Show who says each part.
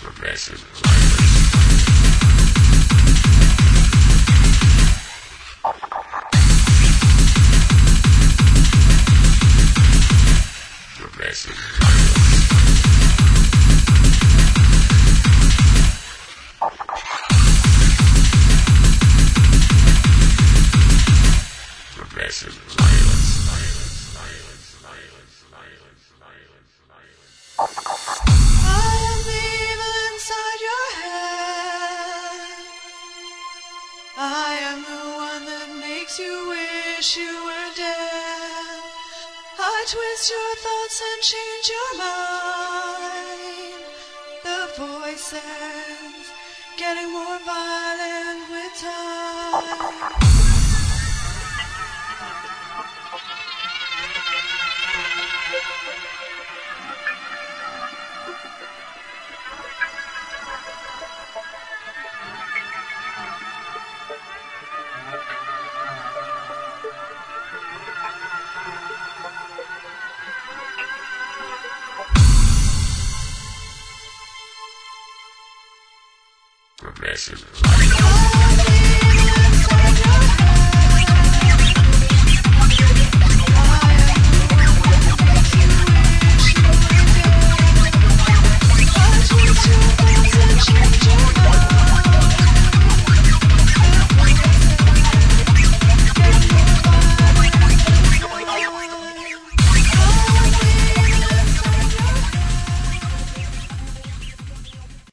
Speaker 1: I am the one that makes you wish you were dead. I twist your thoughts and change your mind. The voices getting more violent with time.
Speaker 2: Progressive.